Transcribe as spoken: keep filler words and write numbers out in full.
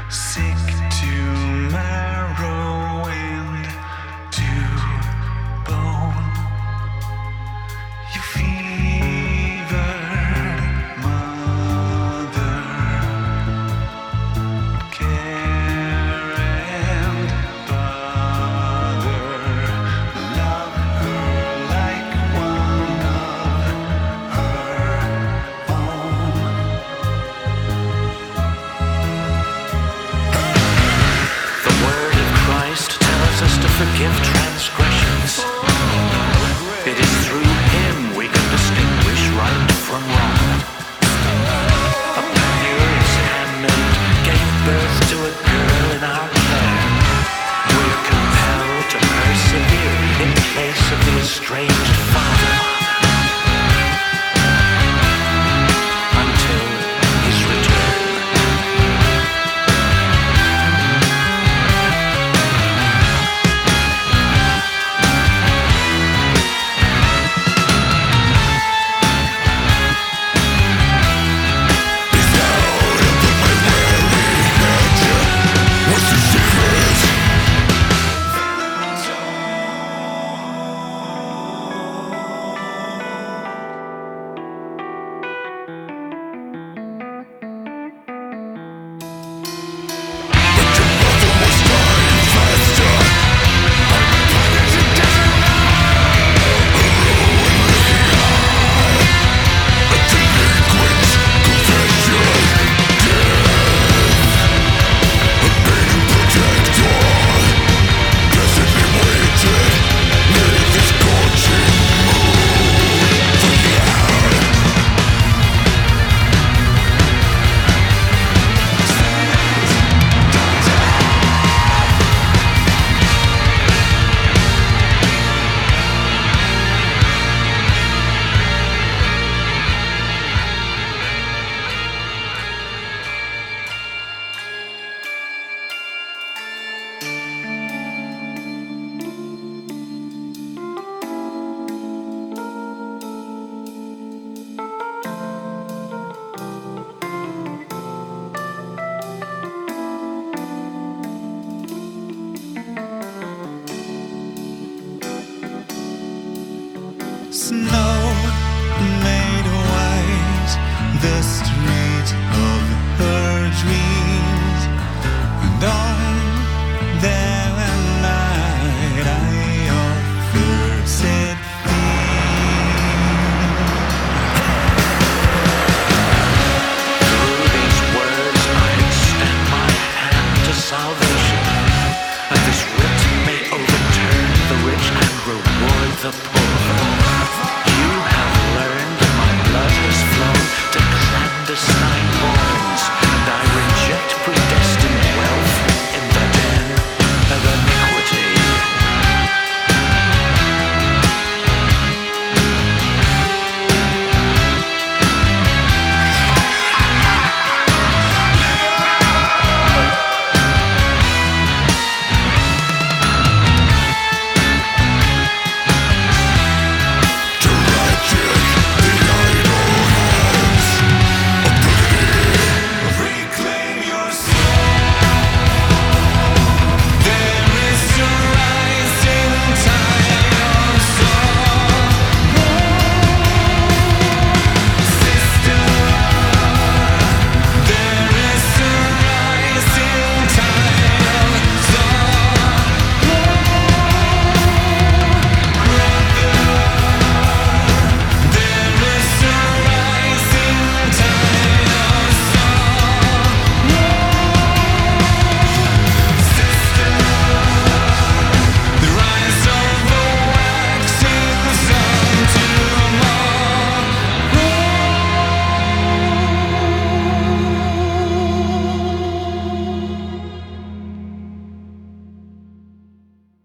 sick to marrow and to bone. You fevered mother, care and bother, love her like one of her own. The word of Christ tells us to forgive transgressions. It is through him we can distinguish right from wrong. A pioneer's handmaid gave birth to a girl in our care. We're compelled to persevere in place of the estranged father until his return. Snow made white the street of her dreams, and on that night I offered set Through these words I extend my hand to salvation.